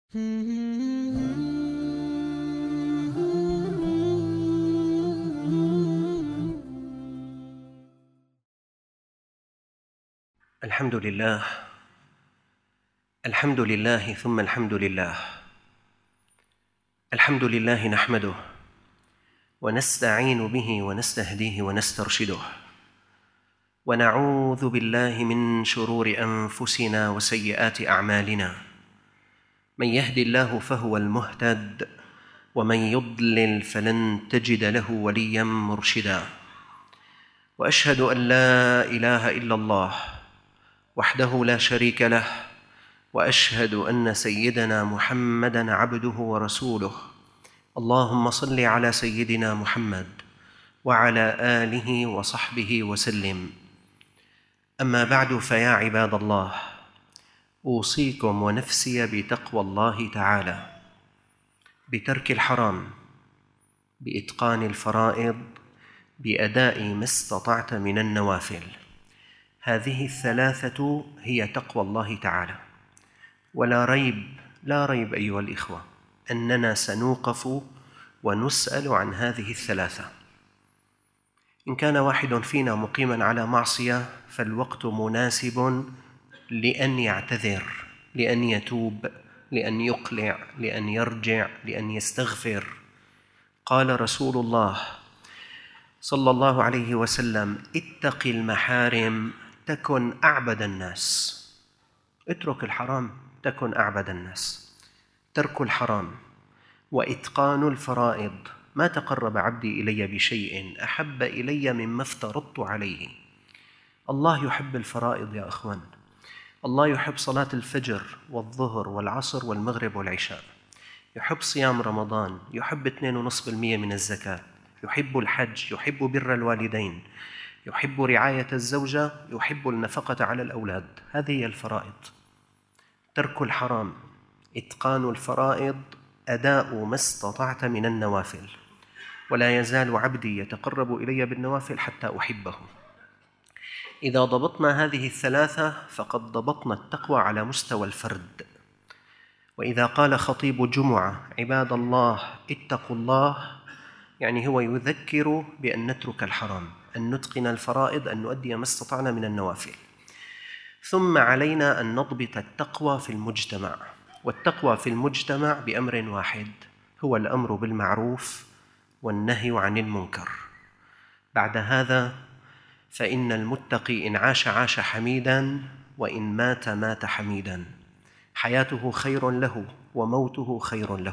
الحمد لله. الحمد لله ثم الحمد لله. الحمد لله نحمده ونستعين به ونستهديه ونسترشده، ونعوذ بالله من شرور أنفسنا وسيئات أعمالنا. من يهد الله فهو المهتد، ومن يضلل فلن تجد له وليا مرشدا. وأشهد أن لا إله إلا الله وحده لا شريك له، وأشهد أن سيدنا محمدًا عبده ورسوله. اللهم صل على سيدنا محمد وعلى آله وصحبه وسلم. أما بعد، فيا عباد الله، أوصيكم ونفسي بتقوى الله تعالى، بترك الحرام، بإتقان الفرائض، بأداء ما استطعت من النوافل. هذه الثلاثة هي تقوى الله تعالى، ولا ريب أيها الإخوة أننا سنوقف ونسأل عن هذه الثلاثة. إن كان واحد فينا مقيماً على معصية فالوقت مناسب لأن يعتذر، لأن يتوب، لأن يقلع، لأن يرجع، لأن يستغفر. قال رسول الله صلى الله عليه وسلم: اتق المحارم تكن أعبد الناس. اترك الحرام تكن أعبد الناس. ترك الحرام وإتقان الفرائض. ما تقرب عبدي إلي بشيء أحب إلي مما افترضت عليه. الله يحب الفرائض يا أخوان. الله يحب صلاة الفجر والظهر والعصر والمغرب والعشاء، يحب صيام رمضان، يحب 2.5% من الزكاة، يحب الحج، يحب بر الوالدين، يحب رعاية الزوجة، يحب النفقة على الأولاد. هذه هي الفرائض. ترك الحرام، إتقان الفرائض، أداء ما استطعت من النوافل. ولا يزال عبدي يتقرب إلي بالنوافل حتى أحبه. إذا ضبطنا هذه الثلاثة فقد ضبطنا التقوى على مستوى الفرد. وإذا قال خطيب جمعة: عباد الله اتقوا الله، يعني هو يذكر بأن نترك الحرام، أن نتقن الفرائض، أن نؤدي ما استطعنا من النوافل. ثم علينا أن نضبط التقوى في المجتمع. والتقوى في المجتمع بأمر واحد، هو الأمر بالمعروف والنهي عن المنكر. بعد هذا فإن المتقي إن عاش عاش حميداً، وإن مات مات حميداً. حياته خير له وموته خير له.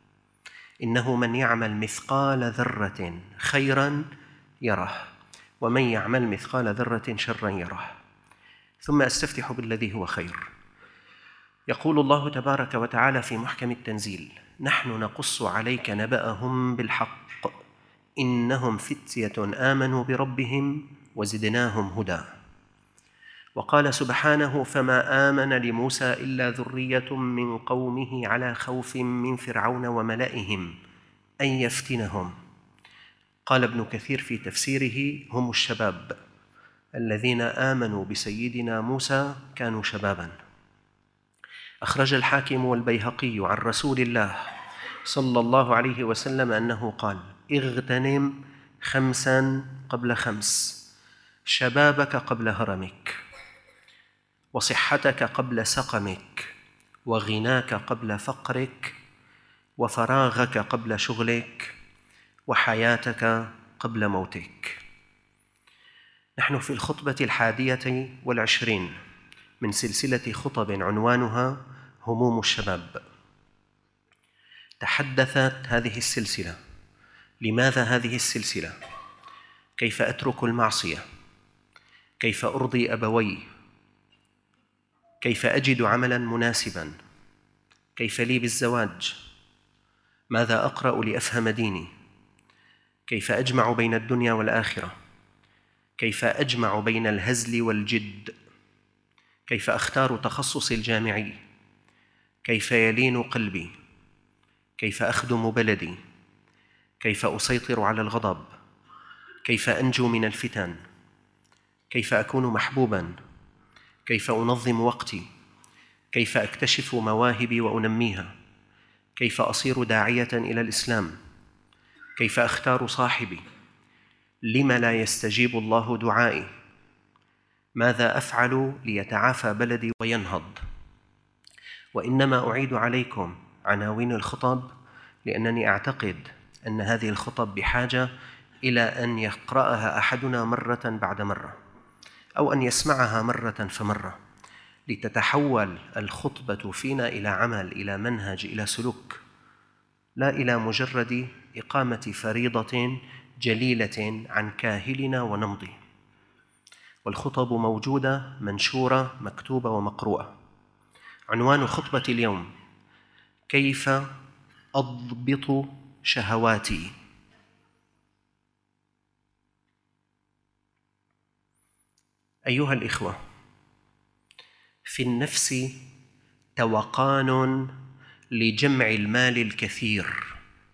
إنه من يعمل مثقال ذرة خيراً يره، ومن يعمل مثقال ذرة شراً يره. ثم أستفتح بالذي هو خير. يقول الله تبارك وتعالى في محكم التنزيل: نحن نقص عليك نبأهم بالحق إنهم فتية آمنوا بربهم وزدناهم هدى. وقال سبحانه: فما آمن لموسى إلا ذرية من قومه على خوف من فرعون وملئهم أن يفتنهم. قال ابن كثير في تفسيره: هم الشباب الذين آمنوا بسيدنا موسى كانوا شباباً. أخرج الحاكم والبيهقي عن رسول الله صلى الله عليه وسلم أنه قال: اغتنم 5 قبل 5: شبابك قبل هرمك، وصحتك قبل سقمك، وغناك قبل فقرك، وفراغك قبل شغلك، وحياتك قبل موتك. نحن في الخطبة 21 من سلسلة خطب عنوانها هموم الشباب. تحدثت هذه السلسلة: لماذا هذه السلسلة؟ كيف أترك المعصية؟ كيف أرضي أبوي؟ كيف أجد عملاً مناسباً؟ كيف لي بالزواج؟ ماذا أقرأ لأفهم ديني؟ كيف أجمع بين الدنيا والآخرة؟ كيف أجمع بين الهزل والجد؟ كيف أختار تخصصي الجامعي؟ كيف يلين قلبي؟ كيف أخدم بلدي؟ كيف أسيطر على الغضب؟ كيف أنجو من الفتن؟ كيف أكون محبوباً؟ كيف أنظم وقتي؟ كيف أكتشف مواهبي وأنميها؟ كيف أصير داعية إلى الإسلام؟ كيف أختار صاحبي؟ لم لا يستجيب الله دعائي؟ ماذا أفعل ليتعافى بلدي وينهض؟ وإنما أعيد عليكم عناوين الخطب لأنني أعتقد أن هذه الخطب بحاجة إلى أن يقرأها أحدنا مرة بعد مرة، أو أن يسمعها مرة فمرة، لتتحول الخطبة فينا إلى عمل، إلى منهج، إلى سلوك، لا إلى مجرد إقامة فريضة جليلة عن كاهلنا ونمضي. والخطب موجودة، منشورة، مكتوبة ومقروءة. عنوان خطبة اليوم: كيف أضبط شهواتي. أيها الإخوة، في النفس توقان لجمع المال الكثير،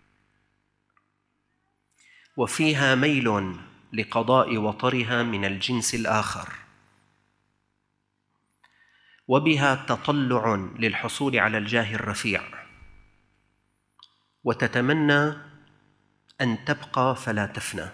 وفيها ميل لقضاء وطرها من الجنس الآخر، وبها تطلع للحصول على الجاه الرفيع، وتتمنى أن تبقى فلا تفنى.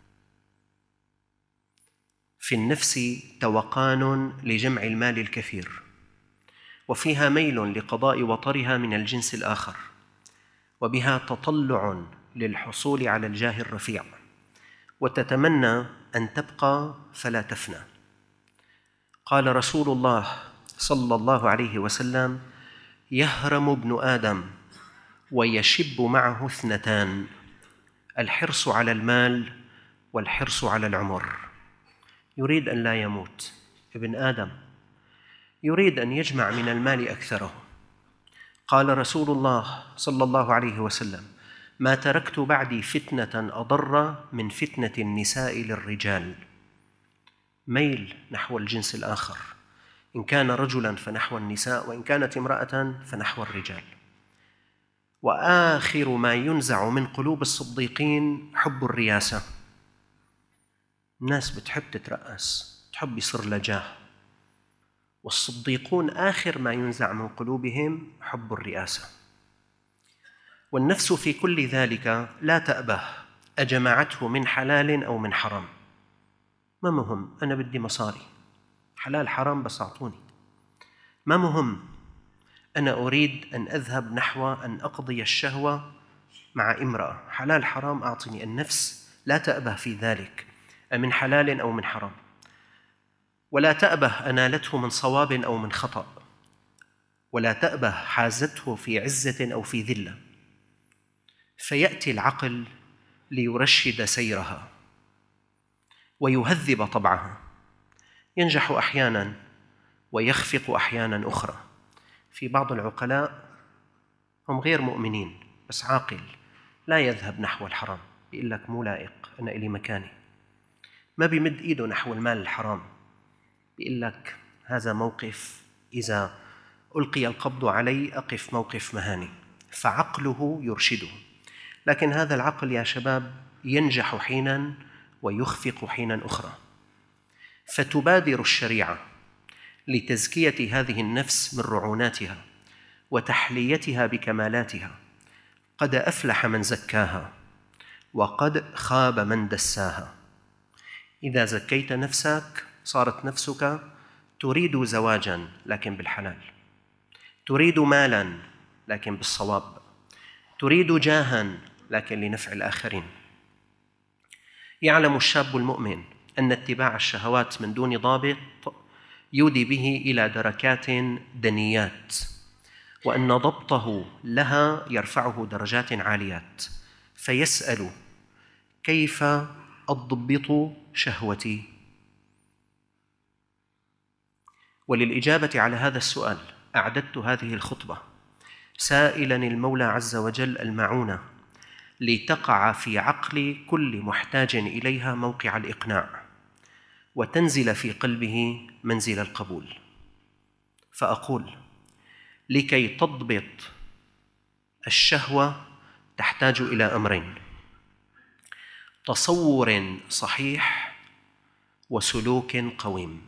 في النفس توقان لجمع المال الكثير، وفيها ميل لقضاء وطرها من الجنس الآخر، وبها تطلع للحصول على الجاه الرفيع، وتتمنى أن تبقى فلا تفنى. قال رسول الله صلى الله عليه وسلم: يهرم ابن آدم ويشب معه اثنتان: الحرص على المال والحرص على العمر. يريد أن لا يموت ابن آدم، يريد أن يجمع من المال أكثره. قال رسول الله صلى الله عليه وسلم: ما تركت بعدي فتنة أضر من فتنة النساء للرجال. ميل نحو الجنس الآخر، إن كان رجلاً فنحو النساء، وإن كانت امرأة فنحو الرجال. وآخر ما ينزع من قلوب الصديقين حب الرياسة. الناس بتحب تترأس، تحب يصير لها جاه، والصديقون آخر ما ينزع من قلوبهم حب الرئاسة. والنفس في كل ذلك لا تأبه، أجمعته من حلال أو من حرام، ما مهم، أنا بدي مصاري، حلال حرام بس أعطوني، ما مهم، أنا أريد أن أذهب نحو أن أقضي الشهوة مع امرأة، حلال حرام أعطني. النفس لا تأبه في ذلك، من حلال أو من حرام، ولا تأبه أنالته من صواب أو من خطأ، ولا تأبه حازته في عزة أو في ذلة. فيأتي العقل ليرشد سيرها ويهذب طبعها، ينجح أحياناً ويخفق أحياناً أخرى. في بعض العقلاء هم غير مؤمنين بس عاقل، لا يذهب نحو الحرام، بيقول لك مو لائق، أنا إلي مكاني، ما بيمد إيده نحو المال الحرام، بيقول لك هذا موقف إذا ألقي القبض علي أقف موقف مهاني، فعقله يرشده. لكن هذا العقل يا شباب ينجح حيناً ويخفق حيناً أخرى. فتبادر الشريعة لتزكية هذه النفس من رعوناتها وتحليتها بكمالاتها. قد أفلح من زكاها وقد خاب من دساها. إذا زكيت نفسك صارت نفسك تريد زواجاً لكن بالحلال، تريد مالاً لكن بالصواب، تريد جاهاً لكن لنفع الآخرين. يعلم الشاب المؤمن أن اتباع الشهوات من دون ضابط يودي به إلى دركات دنيات، وأن ضبطه لها يرفعه درجات عاليات. فيسأل: كيف أضبط شهوتي؟ وللإجابة على هذا السؤال أعددت هذه الخطبة، سائلاً المولى عز وجل المعونة لتقع في عقل كل محتاج إليها موقع الإقناع، وتنزل في قلبه منزل القبول. فأقول: لكي تضبط الشهوة تحتاج إلى أمرين: تصور صحيح وسلوك قويم.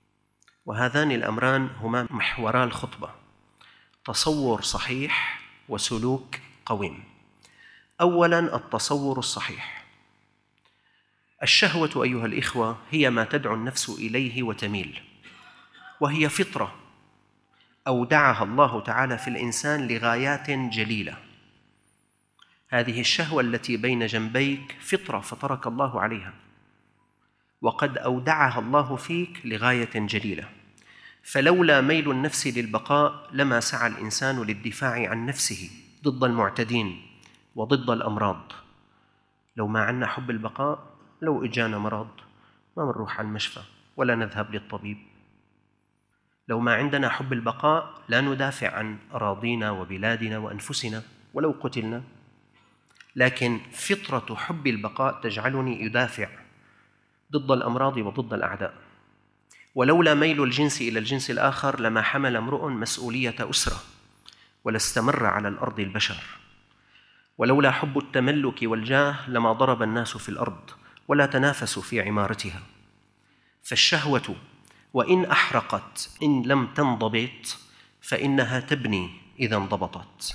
وهذان الأمران هما محورا الخطبة: تصور صحيح وسلوك قويم. أولاً التصور الصحيح. الشهوة أيها الإخوة هي ما تدعو النفس إليه وتميل، وهي فطرة أودعها الله تعالى في الإنسان لغايات جليلة. هذه الشهوة التي بين جنبيك فطرة فطرك الله عليها، وقد أودعها الله فيك لغاية جليلة. فلولا ميل النفس للبقاء لما سعى الإنسان للدفاع عن نفسه ضد المعتدين وضد الأمراض. لو ما عنا حب البقاء، لو إجانا مرض ما بنروح على المشفى ولا نذهب للطبيب. لو ما عندنا حب البقاء لا ندافع عن أراضينا وبلادنا وأنفسنا ولو قتلنا. لكن فطرة حب البقاء تجعلني أدافع ضد الأمراض وضد الأعداء. ولولا ميل الجنس إلى الجنس الآخر لما حمل امرؤ مسؤولية أسرة ولا استمر على الأرض البشر. ولولا حب التملك والجاه لما ضرب الناس في الأرض ولا تنافسوا في عمارتها. فالشهوة وإن أحرقت إن لم تنضبط فإنها تبني إذا انضبطت.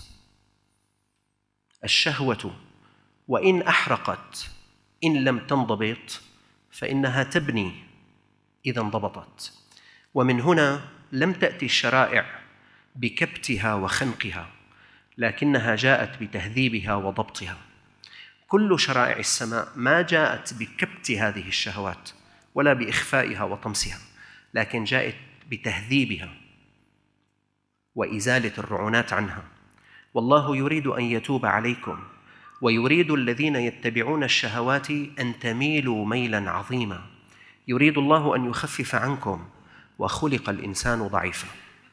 الشهوة وإن أحرقت إن لم تنضبط فإنها تبني إذا انضبطت. ومن هنا لم تأتي الشرائع بكبتها وخنقها، لكنها جاءت بتهذيبها وضبطها. كل شرائع السماء ما جاءت بكبت هذه الشهوات ولا بإخفائها وطمسها، لكن جاءت بتهذيبها وإزالة الرعونات عنها. والله يريد أن يتوب عليكم، ويريد الذين يتبعون الشهوات أن تميلوا ميلاً عظيماً. يريد الله أن يخفف عنكم، وخلق الإنسان ضعيفاً.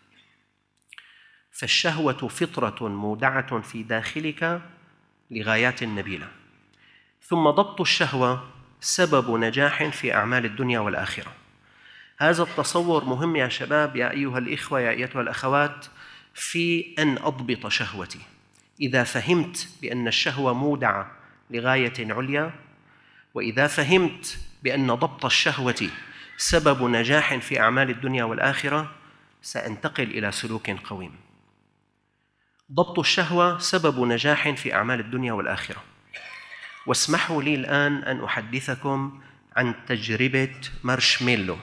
فالشهوة فطرة مودعة في داخلك لغايات نبيلة. ثم ضبط الشهوة سبب نجاح في أعمال الدنيا والآخرة. هذا التصور مهم يا شباب، يا أيها الإخوة، يا أيتها الأخوات، في أن أضبط شهوتي. إذا فهمت بأن الشهوة مودعة لغاية عليا، وإذا فهمت بأن ضبط الشهوة سبب نجاح في أعمال الدنيا والآخرة، سأنتقل إلى سلوك قويم. ضبط الشهوة سبب نجاح في أعمال الدنيا والآخرة. واسمحوا لي الآن أن أحدثكم عن تجربة مارشميلو.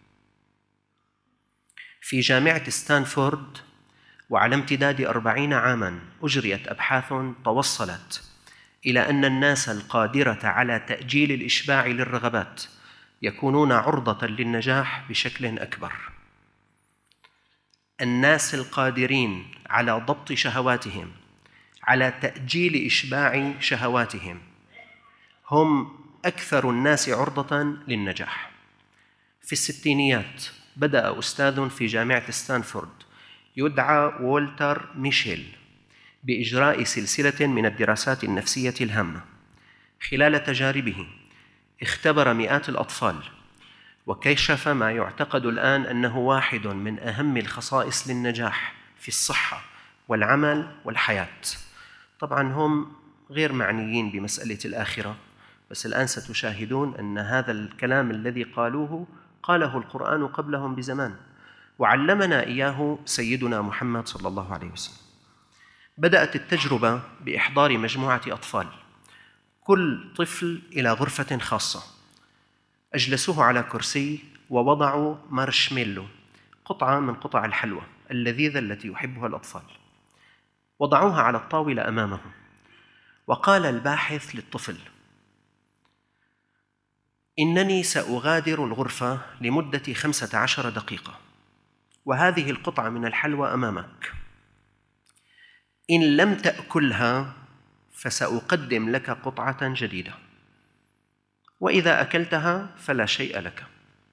في جامعة ستانفورد وعلى امتداد 40 عاماً أجريت أبحاث توصلت إلى أن الناس القادرة على تأجيل الإشباع للرغبات يكونون عرضة للنجاح بشكل أكبر. الناس القادرين على ضبط شهواتهم، على تأجيل إشباع شهواتهم، هم أكثر الناس عرضة للنجاح. في الستينيات بدأ أستاذ في جامعة ستانفورد يدعى والتر ميشيل بإجراء سلسلة من الدراسات النفسية الهامة. خلال تجاربه اختبر مئات الأطفال، وكشف ما يعتقد الآن أنه واحد من أهم الخصائص للنجاح في الصحة والعمل والحياة. طبعاً هم غير معنيين بمسألة الآخرة، بس الآن ستشاهدون أن هذا الكلام الذي قالوه قاله القرآن قبلهم بزمان، وعلمنا إياه سيدنا محمد صلى الله عليه وسلم. بدأت التجربة بإحضار مجموعة أطفال، كل طفل إلى غرفة خاصة. أجلسوه على كرسي ووضعوا مارشميلو، قطعة من قطع الحلوى اللذيذة التي يحبها الأطفال، وضعوها على الطاولة أمامه. وقال الباحث للطفل: إنني سأغادر الغرفة لمدة 15 دقيقة، وهذه القطعة من الحلوى أمامك. إن لم تأكلها فسأقدم لك قطعة جديدة، وإذا أكلتها فلا شيء لك.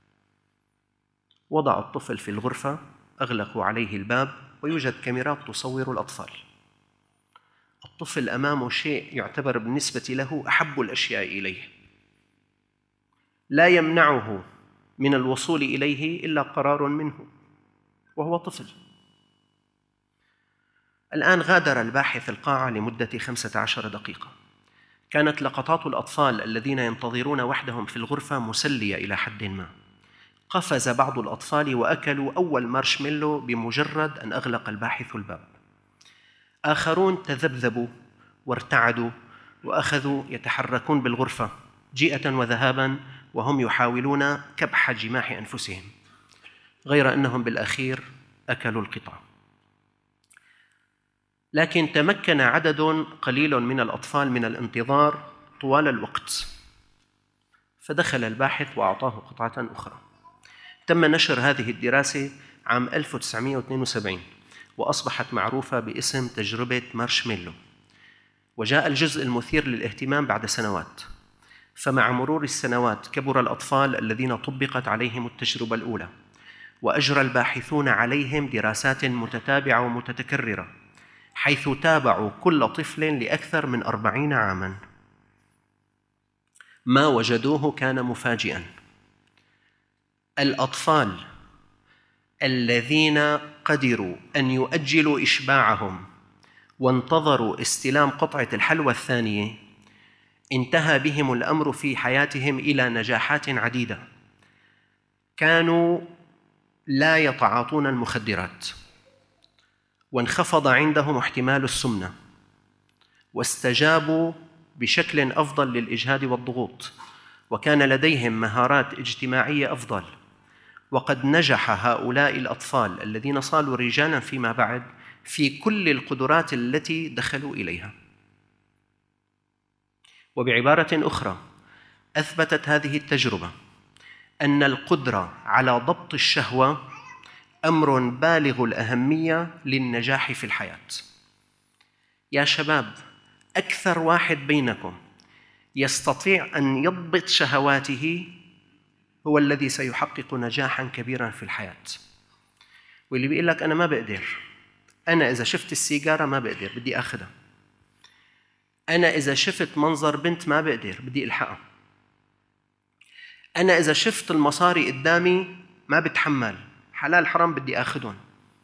وضع الطفل في الغرفة، أغلقوا عليه الباب، ويوجد كاميرات تصور الأطفال. الطفل أمامه شيء يعتبر بالنسبة له أحب الأشياء إليه، لا يمنعه من الوصول إليه إلا قرار منه، وهو طفل. الآن غادر الباحث القاعة لمدة 15 دقيقة. كانت لقطات الأطفال الذين ينتظرون وحدهم في الغرفة مسلية إلى حد ما. قفز بعض الأطفال وأكلوا أول مارشميلو بمجرد أن أغلق الباحث الباب. آخرون تذبذبوا وارتعدوا وأخذوا يتحركون بالغرفة جيئة وذهابا وهم يحاولون كبح جماح أنفسهم، غير أنهم بالأخير أكلوا القطع. لكن تمكن عدد قليل من الأطفال من الانتظار طوال الوقت، فدخل الباحث وأعطاه قطعة أخرى. تم نشر هذه الدراسة عام 1972 وأصبحت معروفة باسم تجربة مارشميلو، وجاء الجزء المثير للاهتمام بعد سنوات. فمع مرور السنوات كبر الأطفال الذين طبقت عليهم التجربة الأولى، وأجرى الباحثون عليهم دراسات متتابعة ومتكررة، حيث تابعوا كل طفل لأكثر من 40 عاماً. ما وجدوه كان مفاجئاً. الأطفال الذين قدروا أن يؤجلوا إشباعهم وانتظروا استلام قطعة الحلوى الثانية انتهى بهم الأمر في حياتهم إلى نجاحات عديدة. كانوا لا يتعاطون المخدرات، وانخفض عندهم احتمال السمنة، واستجابوا بشكل أفضل للإجهاد والضغوط، وكان لديهم مهارات اجتماعية أفضل. وقد نجح هؤلاء الأطفال الذين صاروا رجالاً فيما بعد في كل القدرات التي دخلوا إليها. وبعبارة أخرى، أثبتت هذه التجربة أن القدرة على ضبط الشهوة أمر بالغ الأهمية للنجاح في الحياة. يا شباب، أكثر واحد بينكم يستطيع أن يضبط شهواته هو الذي سيحقق نجاحاً كبيراً في الحياة. واللي بيقول لك أنا ما بقدر، أنا إذا شفت السيجارة ما بقدر بدي أخذها، أنا إذا شفت منظر بنت ما بقدر بدي ألحقها، أنا إذا شفت المصاري قدامي ما بتحمل، حلال حرام بدي أخذهم،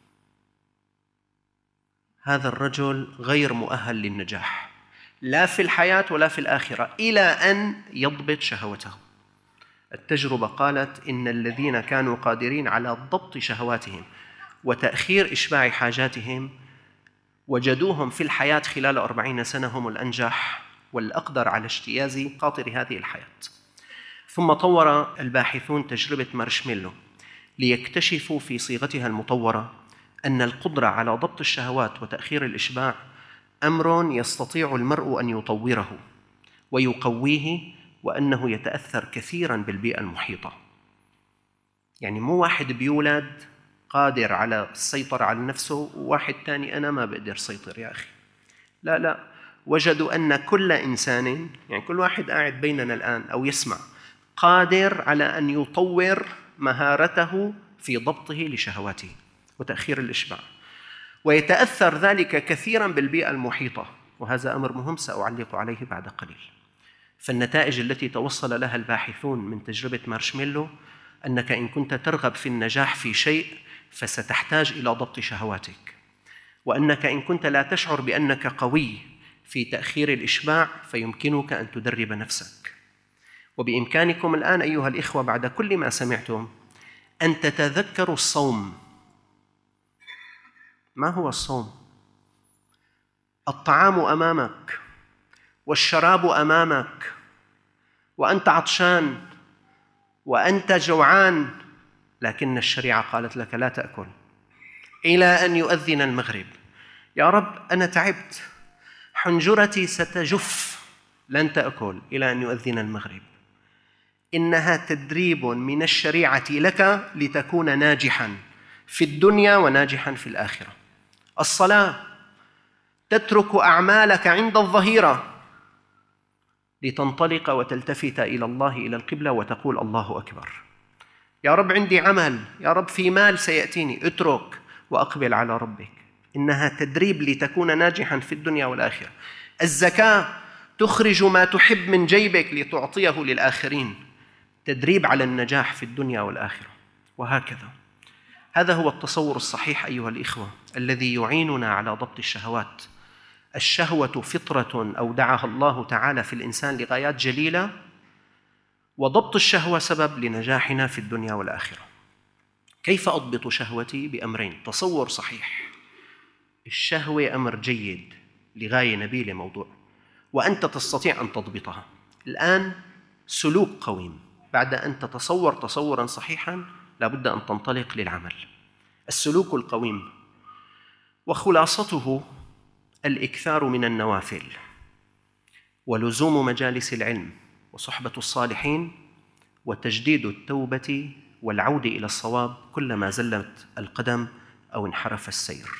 هذا الرجل غير مؤهل للنجاح لا في الحياة ولا في الآخرة إلى أن يضبط شهوته. التجربة قالت إن الذين كانوا قادرين على ضبط شهواتهم وتأخير إشباع حاجاتهم وجدوهم في الحياة خلال 40 سنة هم الأنجح والأقدر على اجتياز خاطر هذه الحياة. ثم طور الباحثون تجربة مارشميلو ليكتشفوا في صيغتها المطورة أن القدرة على ضبط الشهوات وتأخير الإشباع أمر يستطيع المرء أن يطوره ويقويه، وأنه يتأثر كثيراً بالبيئة المحيطة. يعني مو واحد بيولد قادر على السيطرة على نفسه وواحد تاني أنا ما بقدر سيطر يا أخي. لا، وجدوا أن كل إنسان، يعني كل واحد قاعد بيننا الآن أو يسمع، قادر على أن يطور مهارته في ضبطه لشهواته وتأخير الإشباع، ويتأثر ذلك كثيراً بالبيئة المحيطة. وهذا أمر مهم سأعلق عليه بعد قليل. فالنتائج التي توصل لها الباحثون من تجربة مارشميلو أنك إن كنت ترغب في النجاح في شيء فستحتاج إلى ضبط شهواتك، وأنك إن كنت لا تشعر بأنك قوي في تأخير الإشباع فيمكنك أن تدرب نفسك. وبإمكانكم الآن أيها الإخوة بعد كل ما سمعتم أن تتذكروا الصوم. ما هو الصوم؟ الطعام أمامك والشراب أمامك وأنت عطشان وأنت جوعان، لكن الشريعة قالت لك لا تأكل إلى أن يؤذن المغرب. يا رب أنا تعبت، حنجرتي ستجف، لن تأكل إلى أن يؤذن المغرب. إنها تدريب من الشريعة لك لتكون ناجحاً في الدنيا وناجحاً في الآخرة. الصلاة تترك أعمالك عند الظهيرة لتنطلق وتلتفت إلى الله إلى القبلة وتقول الله أكبر. يا رب عندي عمل، يا رب في مال سيأتيني، اترك وأقبل على ربك. إنها تدريب لتكون ناجحاً في الدنيا والآخرة. الزكاة تخرج ما تحب من جيبك لتعطيه للآخرين، تدريب على النجاح في الدنيا والآخرة. وهكذا. هذا هو التصور الصحيح أيها الإخوة الذي يعيننا على ضبط الشهوات. الشهوة فطرة أودعها الله تعالى في الإنسان لغايات جليلة، وضبط الشهوة سبب لنجاحنا في الدنيا والآخرة. كيف أضبط شهوتي؟ بأمرين: تصور صحيح، الشهوة أمر جيد لغاية نبيلة موضوع، وأنت تستطيع أن تضبطها. الآن سلوك قويم، بعد أن تتصور تصوراً صحيحاً لابد أن تنطلق للعمل. السلوك القويم وخلاصته الإكثار من النوافل ولزوم مجالس العلم وصحبة الصالحين وتجديد التوبة والعودة إلى الصواب كلما زلت القدم أو انحرف السير.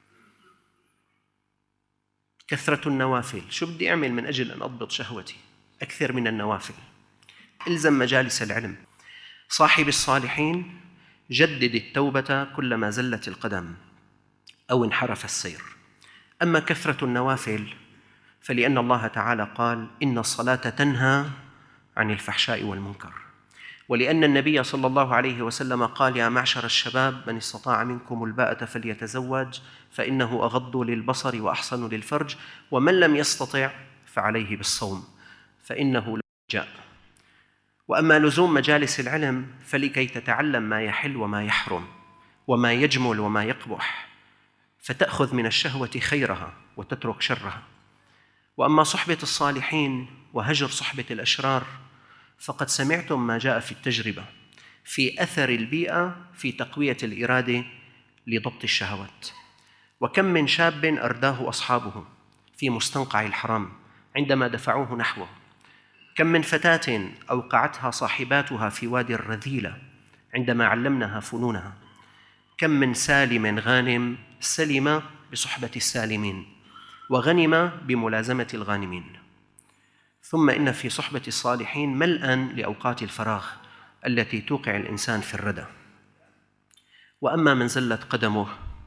كثرة النوافل، شو بدي أعمل من أجل أن أضبط شهوتي؟ أكثر من النوافل، إلزم مجالس العلم، صاحب الصالحين، جدد التوبة كلما زلت القدم أو انحرف السير. أما كثرة النوافل فلأن الله تعالى قال: إن الصلاة تنهى عن الفحشاء والمنكر، ولأن النبي صلى الله عليه وسلم قال: يا معشر الشباب من استطاع منكم الباءة فليتزوج فإنه أغض للبصر وأحصن للفرج، ومن لم يستطع فعليه بالصوم فإنه لا جاء. وأما لزوم مجالس العلم فلكي تتعلم ما يحل وما يحرم وما يجمل وما يقبح، فتأخذ من الشهوة خيرها وتترك شرها. وأما صحبة الصالحين وهجر صحبة الأشرار فقد سمعتم ما جاء في التجربة في أثر البيئة في تقوية الإرادة لضبط الشهوات. وكم من شاب أرداه أصحابه في مستنقع الحرام عندما دفعوه نحوه، كم من فتاة أوقعتها صاحباتها في وادي الرذيلة عندما علمناها فنونها، كم من سالم غانم سلم بصحبة السالمين وغنم بملازمة الغانمين. ثم إن في صحبة الصالحين ملءً لأوقات الفراغ التي توقع الإنسان في الردى. وأما من زلت قدمه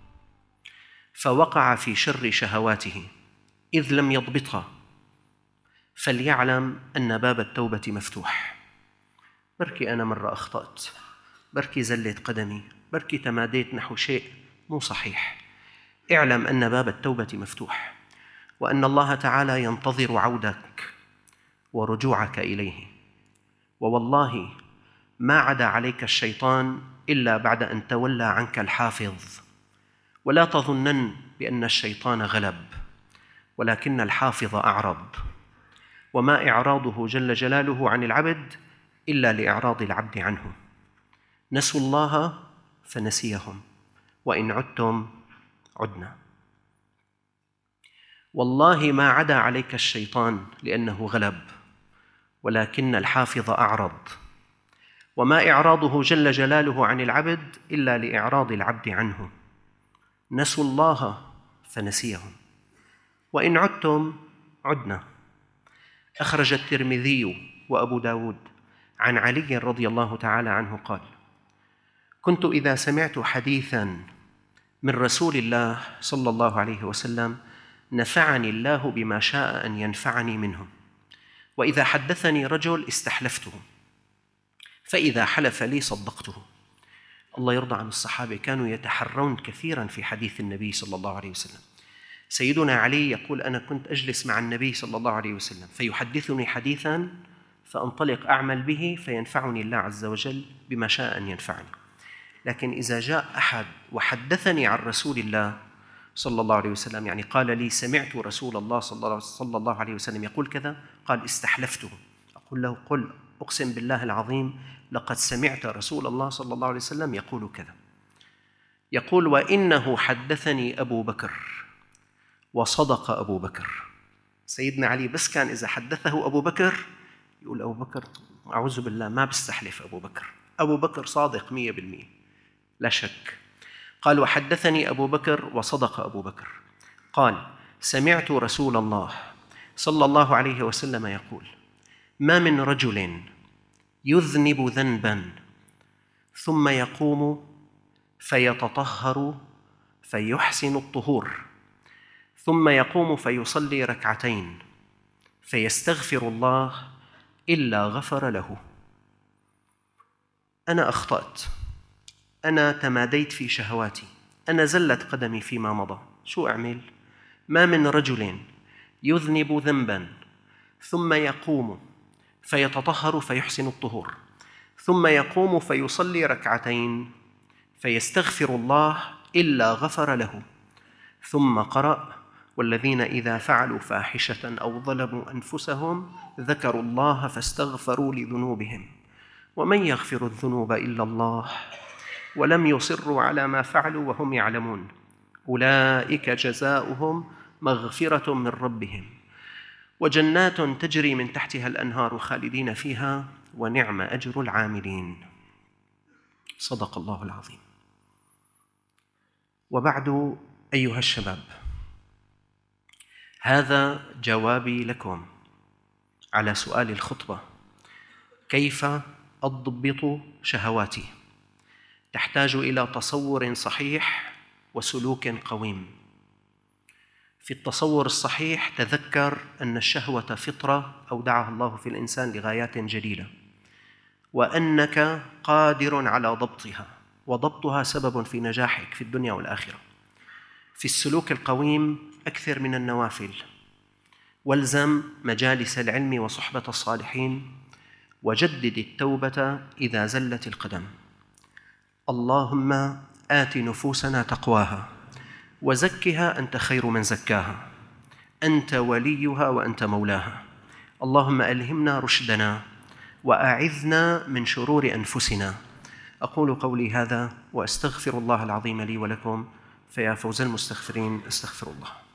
فوقع في شر شهواته إذ لم يضبطها، فليعلم أن باب التوبة مفتوح. بركي أنا مرة أخطأت، بركي زلت قدمي، بركي تماديت نحو شيء مو صحيح. اعلم أن باب التوبة مفتوح، وأن الله تعالى ينتظر عودك ورجوعك إليه. ووالله ما عدا عليك الشيطان إلا بعد أن تولى عنك الحافظ. ولا تظنن بأن الشيطان غلب، ولكن الحافظ أعرض، وما إعراضه جل جلاله عن العبد إلا لإعراض العبد عنه. نسوا الله فنسيهم، وإن عدتم عدنا. والله ما عدا عليك الشيطان لأنه غلب، ولكن الحافظ أعرض، وما إعراضه جل جلاله عن العبد إلا لإعراض العبد عنه. نسوا الله فنسيهم، وإن عدتم عدنا. أخرج الترمذي وأبو داود عن علي رضي الله تعالى عنه قال: كنت إذا سمعت حديثاً من رسول الله صلى الله عليه وسلم نفعني الله بما شاء أن ينفعني منه، وإذا حدثني رجل استحلفته، فإذا حلف لي صدقته. الله يرضى عن الصحابة، كانوا يتحرون كثيراً في حديث النبي صلى الله عليه وسلم. سيدنا علي يقول: أنا كنت أجلس مع النبي صلى الله عليه وسلم فيحدثني حديثاً فأنطلق أعمل به فينفعني الله عز وجل بما شاء أن ينفعني. لكن إذا جاء أحد وحدثني عن رسول الله صلى الله عليه وسلم، يعني قال لي سمعت رسول الله صلى الله عليه وسلم يقول كذا، قال استحلفته، أقول له: قل أقسم بالله العظيم لقد سمعت رسول الله صلى الله عليه وسلم يقول كذا. يقول: وإنه حدثني أبو بكر وصدق أبو بكر. سيدنا علي بس كان إذا حدثه أبو بكر يقول: أبو بكر أعوذ بالله ما بستحلف أبو بكر، أبو بكر صادق 100% لا شك. قال: وحدثني أبو بكر وصدق أبو بكر. قال: سمعت رسول الله صلى الله عليه وسلم يقول: ما من رجل يذنب ذنباً ثم يقوم فيتطهر فيحسن الطهور، ثم يقوم فيصلي ركعتين فيستغفر الله إلا غفر له. أنا أخطأت، أنا تماديت في شهواتي، أنا زلت قدمي فيما مضى، شو أعمل؟ ما من رجل يذنب ذنباً ثم يقوم فيتطهر فيحسن الطهور، ثم يقوم فيصلي ركعتين فيستغفر الله إلا غفر له، ثم قرأ: والذين إذا فعلوا فاحشة أو ظلموا أنفسهم ذكروا الله فاستغفروا لذنوبهم ومن يغفر الذنوب إلا الله ولم يصروا على ما فعلوا وهم يعلمون أولئك جزاؤهم مغفرة من ربهم وجنات تجري من تحتها الأنهار خالدين فيها ونعم أجر العاملين. صدق الله العظيم. وبعد أيها الشباب، هذا جوابي لكم على سؤال الخطبة: كيف أضبط شهواتي؟ تحتاج إلى تصور صحيح وسلوك قويم. في التصور الصحيح تذكر أن الشهوة فطرة أودعها الله في الإنسان لغايات جليلة، وأنك قادر على ضبطها، وضبطها سبب في نجاحك في الدنيا والآخرة. في السلوك القويم أكثر من النوافل، والزم مجالس العلم وصحبة الصالحين، وجدد التوبة إذا زلت القدم. اللهم آت نفوسنا تقواها وزكها أنت خير من زكاها، أنت وليها وأنت مولاها. اللهم ألهمنا رشدنا وأعذنا من شرور أنفسنا. أقول قولي هذا وأستغفر الله العظيم لي ولكم، فيا فوز المستغفرين استغفر الله.